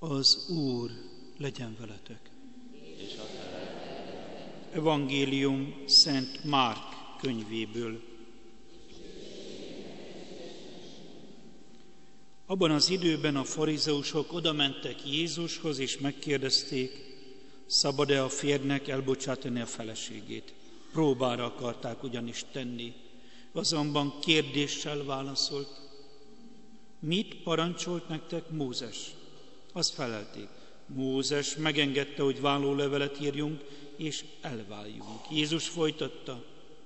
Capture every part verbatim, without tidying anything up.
Az Úr legyen veletek. Evangélium Szent Márk könyvéből. Abban az időben a farizeusok odamentek Jézushoz, és megkérdezték, szabad-e a férjnek elbocsátani a feleségét. Próbára akarták ugyanis tenni. Azonban kérdéssel válaszolt. Mit parancsolt nektek Mózes? Azt felelték. Mózes megengedte, hogy vállólevelet írjunk, és elváljunk. Jézus folytatta.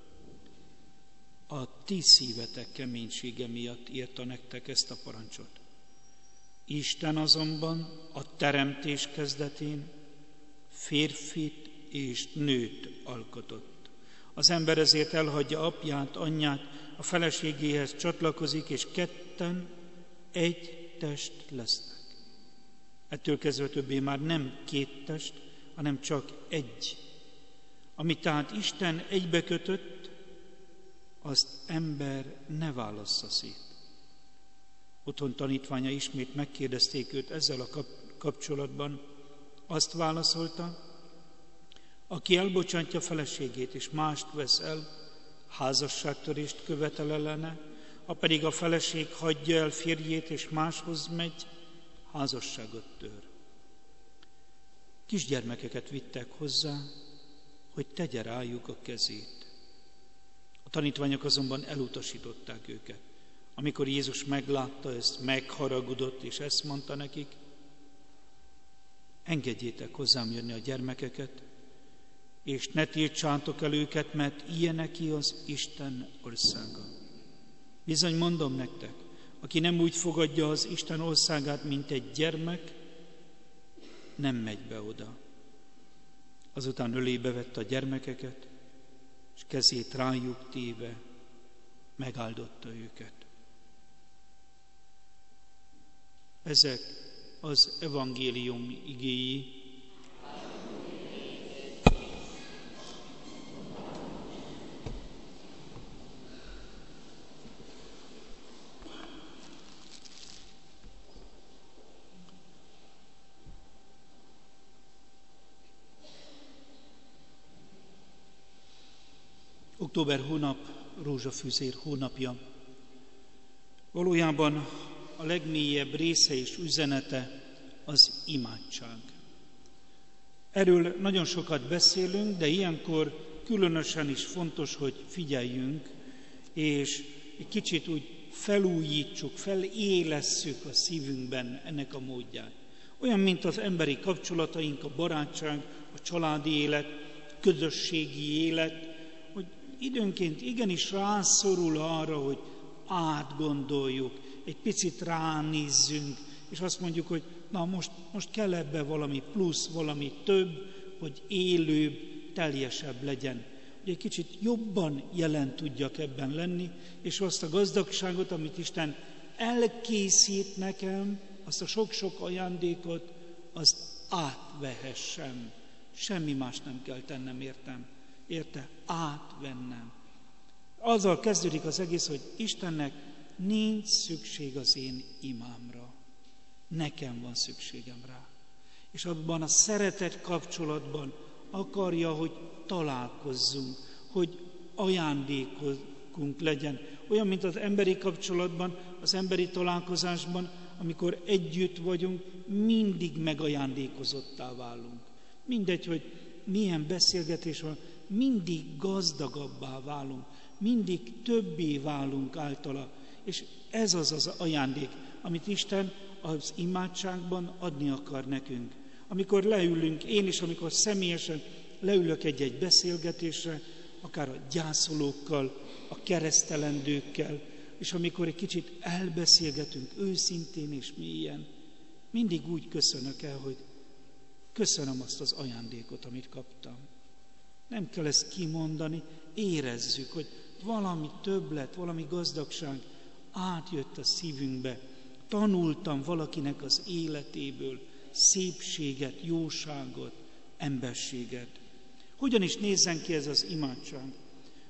A ti szívetek keménysége miatt írta nektek ezt a parancsot. Isten azonban a teremtés kezdetén férfit és nőt alkotott. Az ember ezért elhagyja apját, anyját, a feleségéhez csatlakozik, és ketten egy test lesznek. Ettől kezdve többé már nem két test, hanem csak egy. Amit tehát Isten egybekötött, azt ember ne válassza szét. Otthon tanítványa ismét megkérdezték őt ezzel a kapcsolatban. Azt válaszolta, aki elbocsátja feleségét és mást vesz el, házasságtörést követel ellene, ha pedig a feleség hagyja el férjét és máshoz megy, házasságot tör. Kisgyermekeket vittek hozzá, hogy tegye rájuk a kezét. A tanítványok azonban elutasították őket. Amikor Jézus meglátta ezt, megharagudott, és ezt mondta nekik, engedjétek hozzám jönni a gyermekeket, és ne tiltsátok el őket, mert ilyeneké az Isten országa. Bizony mondom nektek, aki nem úgy fogadja az Isten országát, mint egy gyermek, nem megy be oda. Azután ölébe vette a gyermekeket, és kezét rájuk téve megáldotta őket. Ezek az evangélium igéi. Október hónap, rózsafűzér hónapja. Valójában a legmélyebb része és üzenete az imádság. Erről nagyon sokat beszélünk, de ilyenkor különösen is fontos, hogy figyeljünk, és egy kicsit úgy felújítsuk, felélesszük a szívünkben ennek a módját. Olyan, mint az emberi kapcsolataink, a barátság, a családi élet, a közösségi élet, hogy időnként igenis rászorul arra, hogy átgondoljuk, egy picit ránézzünk, és azt mondjuk, hogy na most, most kell ebbe valami plusz, valami több, hogy élőbb, teljesebb legyen. Hogy egy kicsit jobban jelen tudjak ebben lenni, és azt a gazdagságot, amit Isten elkészít nekem, azt a sok-sok ajándékot, azt átvehessem. Semmi más nem kell tennem, értem. Érte? Átvennem. Azzal kezdődik az egész, hogy Istennek nincs szükség az én imámra. Nekem van szükségem rá. És abban a szeretet kapcsolatban akarja, hogy találkozzunk, hogy ajándékunk legyen. Olyan, mint az emberi kapcsolatban, az emberi találkozásban, amikor együtt vagyunk, mindig megajándékozottá válunk. Mindegy, hogy milyen beszélgetés van, mindig gazdagabbá válunk, mindig többé válunk általa. És ez az az ajándék, amit Isten az imádságban adni akar nekünk. Amikor leülünk, én is, amikor személyesen leülök egy-egy beszélgetésre, akár a gyászolókkal, a keresztelendőkkel, és amikor egy kicsit elbeszélgetünk őszintén és mélyen, mindig úgy köszönök el, hogy köszönöm azt az ajándékot, amit kaptam. Nem kell ezt kimondani, érezzük, hogy valami többlet, valami gazdagság átjött a szívünkbe. Tanultam valakinek az életéből szépséget, jóságot, emberséget. Hogyan is nézzen ki ez az imádság?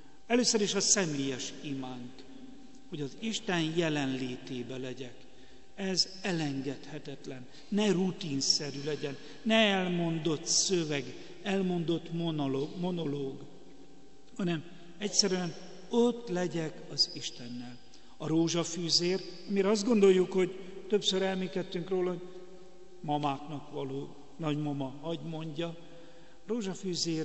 Először is a személyes imánt, hogy az Isten jelenlétébe legyek. ez elengedhetetlen. Ne rutinszerű legyen, ne elmondott szöveg, elmondott monológ, monológ, hanem egyszerűen ott legyek az Istennel. A rózsafűzér, amire azt gondoljuk, hogy többször elmékedtünk róla, hogy mamáknak való, nagymama, hagy mondja, rózsafűzér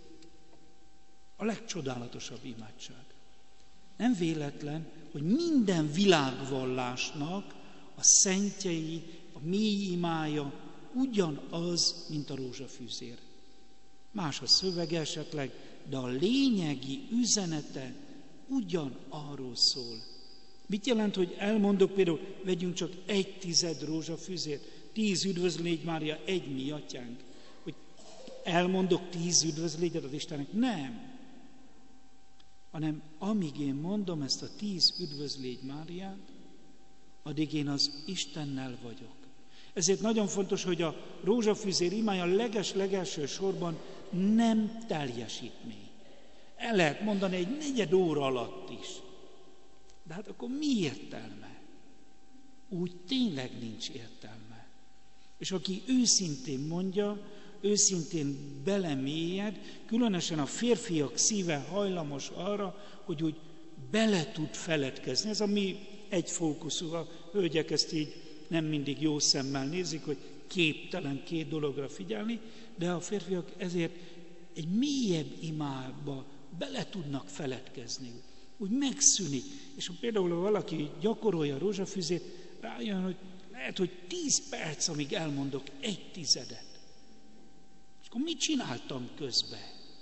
a legcsodálatosabb imádság. Nem véletlen, hogy minden világvallásnak a szentjei, a mély imája ugyanaz, mint a rózsafűzér. Más a szövege esetleg, de a lényegi üzenete ugyanarról szól. Mit jelent, hogy elmondok például, vegyünk csak egy tized rózsafűzért, tíz üdvözlégy Mária, egy mi atyánk. Hogy elmondok tíz üdvözlégyet az Istennek? Nem. Hanem amíg én mondom ezt a tíz üdvözlégy Máriát, addig én az Istennel vagyok. Ezért nagyon fontos, hogy a rózsafűzér imája leges-legelső sorban nem teljesítmény. El lehet mondani egy negyed óra alatt is. De hát akkor mi értelme? Úgy tényleg nincs értelme. És aki őszintén mondja, őszintén belemélyed, különösen a férfiak szíve hajlamos arra, hogy úgy bele tud feledkezni. Ez a mi egyfókuszú, a hölgyek ezt így nem mindig jó szemmel nézik, hogy képtelen két dologra figyelni, de a férfiak ezért egy mélyebb imába bele tudnak feledkezni. Úgy megszűnik. És ha például valaki gyakorolja a rózsafűzét, rájön, hogy lehet, hogy tíz perc, amíg elmondok egy tizedet. És akkor mit csináltam közben?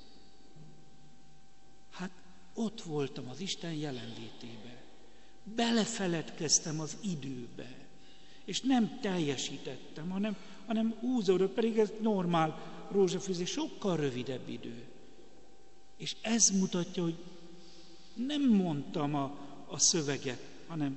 Hát ott voltam az Isten jelenlétébe. Belefeledkeztem az időbe. És nem teljesítettem, hanem, hanem húzódott, pedig ez normál rózsafűzés, sokkal rövidebb idő. És ez mutatja, hogy nem mondtam a, a szöveget, hanem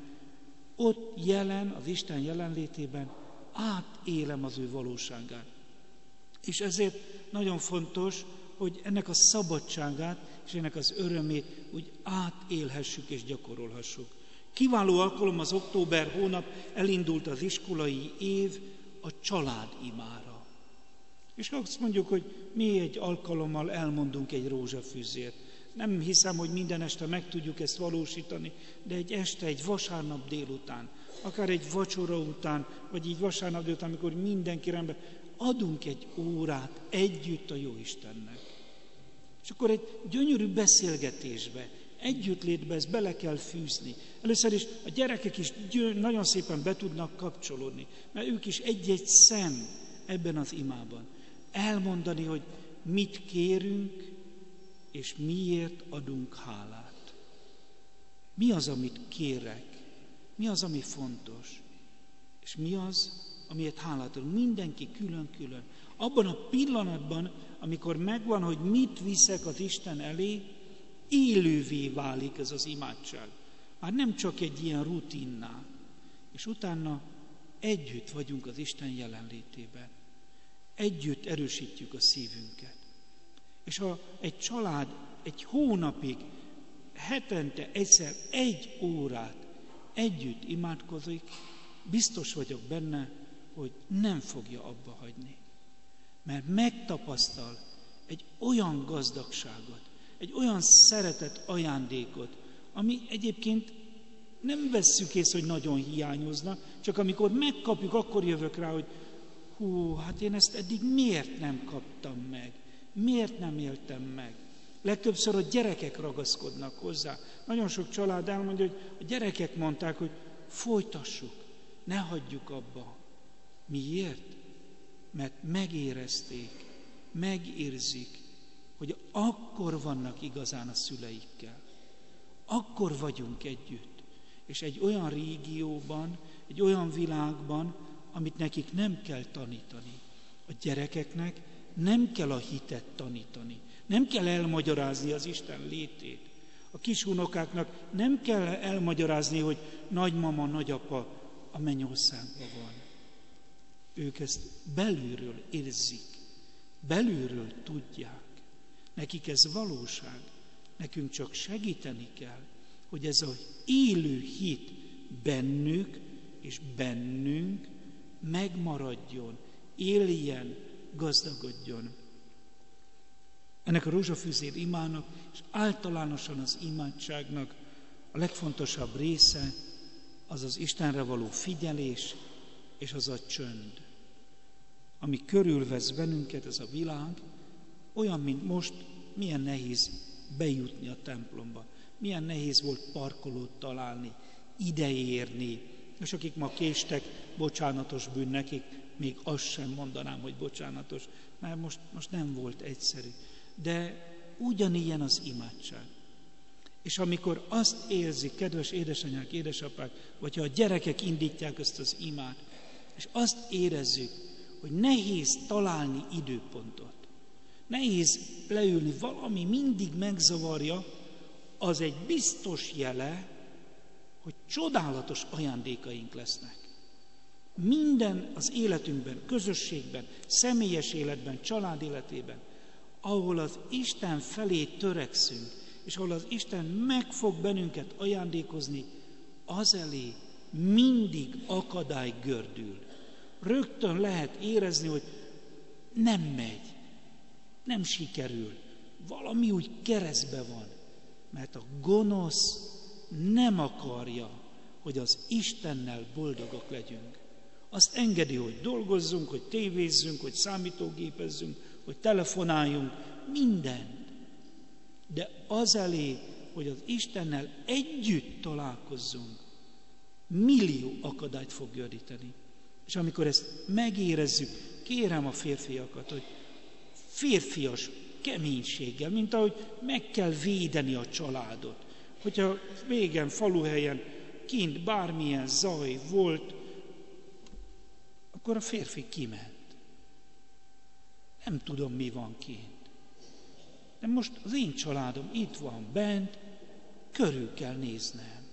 ott jelen, az Isten jelenlétében átélem az ő valóságát. És ezért nagyon fontos, hogy ennek a szabadságát és ennek az örömét úgy átélhessük és gyakorolhassuk. Kiváló alkalom az október hónap, elindult az iskolai év a családimára. És azt mondjuk, hogy mi egy alkalommal elmondunk egy rózsafűzért. Nem hiszem, hogy minden este meg tudjuk ezt valósítani, de egy este, egy vasárnap délután, akár egy vacsora után, vagy így vasárnap délután, amikor mindenki rendben, adunk egy órát együtt a Jóistennek. És akkor egy gyönyörű beszélgetésbe, együttlétbe ezt bele kell fűzni. Először is a gyerekek is nagyon szépen be tudnak kapcsolódni, mert ők is egy-egy szem ebben az imában. Elmondani, hogy mit kérünk, és miért adunk hálát. Mi az, amit kérek? Mi az, ami fontos? És mi az, amiért hálát adunk? Mindenki külön-külön. Abban a pillanatban, amikor megvan, hogy mit viszek az Isten elé, élővé válik ez az imádság. Már nem csak egy ilyen rutinná. És utána együtt vagyunk az Isten jelenlétében. Együtt erősítjük a szívünket. És ha egy család egy hónapig, hetente egyszer egy órát együtt imádkozik, biztos vagyok benne, hogy nem fogja abba hagyni. Mert megtapasztal egy olyan gazdagságot, egy olyan szeretet ajándékot, ami egyébként nem vesszük észre, hogy nagyon hiányozna, csak amikor megkapjuk, akkor jövök rá, hogy hú, hát én ezt eddig miért nem kaptam meg? Miért nem éltem meg? Legtöbbször a gyerekek ragaszkodnak hozzá. Nagyon sok család elmondja, hogy a gyerekek mondták, hogy folytassuk, ne hagyjuk abba. Miért? Mert megérezték, megérzik, hogy akkor vannak igazán a szüleikkel. Akkor vagyunk együtt. És egy olyan régióban, egy olyan világban, amit nekik nem kell tanítani. A gyerekeknek nem kell a hitet tanítani. Nem kell elmagyarázni az Isten létét. A kisunokáknak nem kell elmagyarázni, hogy nagymama, nagyapa a mennyországban van. Ők ezt belülről érzik, belülről tudják. Nekik ez valóság. Nekünk csak segíteni kell, hogy ez az élő hit bennük és bennünk megmaradjon, éljen, gazdagodjon. Ennek a rózsafűzér imának, és általánosan az imádságnak a legfontosabb része az az Istenre való figyelés, és az a csönd. Ami körülvesz bennünket, ez a világ, olyan, mint most, milyen nehéz bejutni a templomba, milyen nehéz volt parkolót találni, ideérni, és akik ma késtek, bocsánatos bűn nekik, még azt sem mondanám, hogy bocsánatos, mert most, most nem volt egyszerű. De ugyanilyen az imádság. És amikor azt érzik, kedves édesanyák, édesapák, vagy ha a gyerekek indítják ezt az imát, és azt érezzük, hogy nehéz találni időpontot, nehéz leülni, valami mindig megzavarja, az egy biztos jele, hogy csodálatos ajándékaink lesznek. Minden az életünkben, közösségben, személyes életben, család életében, ahol az Isten felé törekszünk, és ahol az Isten meg fog bennünket ajándékozni, az elé mindig akadály gördül. Rögtön lehet érezni, hogy nem megy, nem sikerül, valami úgy keresztbe van, mert a gonosz nem akarja, hogy az Istennel boldogok legyünk. Azt engedi, hogy dolgozzunk, hogy tévézzünk, hogy számítógépezzünk, hogy telefonáljunk, mindent. De az elé, hogy az Istennel együtt találkozzunk, millió akadályt fog gördíteni. És amikor ezt megérezzük, kérem a férfiakat, hogy férfias keménységgel, mint ahogy meg kell védeni a családot. Hogyha régen, faluhelyen, kint bármilyen zaj volt, akkor a férfi kiment. Nem tudom, mi van kint. De most az én családom itt van bent, körül kell néznem.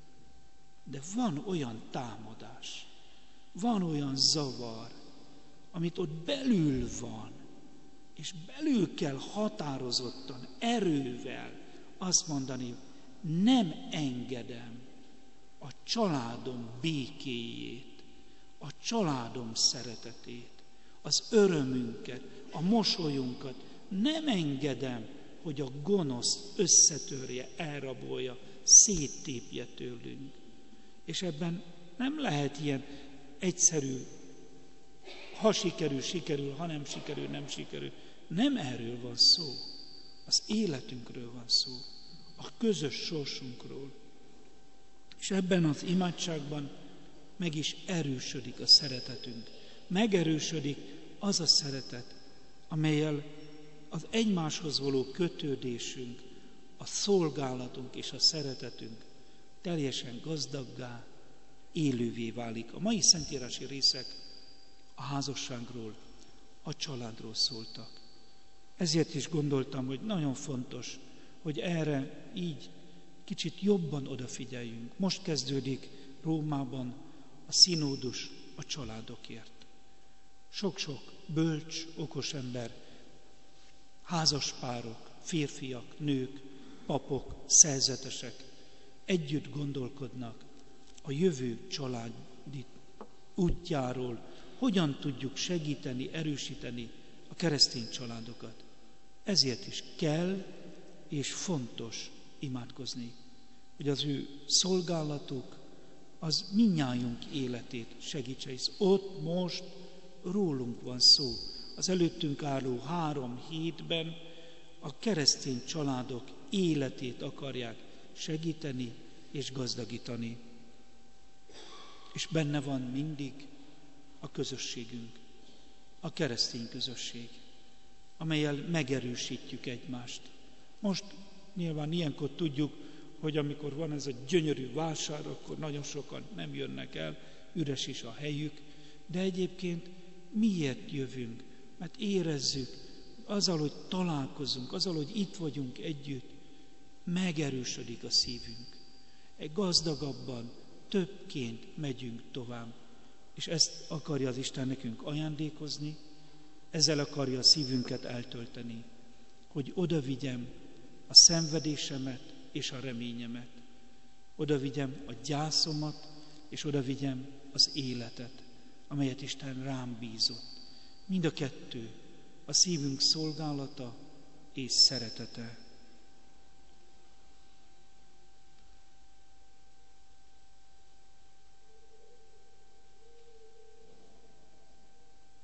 De van olyan támadás, van olyan zavar, amit ott belül van, és belül kell határozottan, erővel azt mondani, nem engedem a családom békéjét, a családom szeretetét, az örömünket, a mosolyunkat, nem engedem, hogy a gonosz összetörje, elrabolja, széttépje tőlünk. És ebben nem lehet ilyen egyszerű, ha sikerül, sikerül, ha nem sikerül, nem sikerül. Nem erről van szó. Az életünkről van szó. A közös sorsunkról. És ebben az imádságban meg is erősödik a szeretetünk. Megerősödik az a szeretet, amellyel az egymáshoz való kötődésünk, a szolgálatunk és a szeretetünk teljesen gazdaggá, élővé válik. A mai szentírási részek a házasságról, a családról szóltak. Ezért is gondoltam, hogy nagyon fontos, hogy erre így kicsit jobban odafigyeljünk. Most kezdődik Rómában a színódus a családokért. Sok-sok bölcs, okos ember, házaspárok, férfiak, nők, papok, szerzetesek együtt gondolkodnak a jövő családi útjáról, hogyan tudjuk segíteni, erősíteni a keresztény családokat. Ezért is kell és fontos imádkozni, hogy az ő szolgálatuk az mindnyájunk életét segítse, hisz ott most rólunk van szó. Az előttünk álló három hétben a keresztény családok életét akarják segíteni és gazdagítani. És benne van mindig a közösségünk, a keresztény közösség, amellyel megerősítjük egymást. Most nyilván ilyenkor tudjuk, hogy amikor van ez a gyönyörű vásár, akkor nagyon sokan nem jönnek el, üres is a helyük, de egyébként miért jövünk? Mert érezzük, azzal, hogy találkozunk, azzal, hogy itt vagyunk együtt, megerősödik a szívünk. Egy gazdagabban, többként megyünk tovább. És ezt akarja az Isten nekünk ajándékozni, ezzel akarja a szívünket eltölteni, hogy oda vigyem a szenvedésemet és a reményemet, oda vigyem a gyászomat, és oda vigyem az életet, amelyet Isten rám bízott. Mind a kettő, a szívünk szolgálata és szeretete.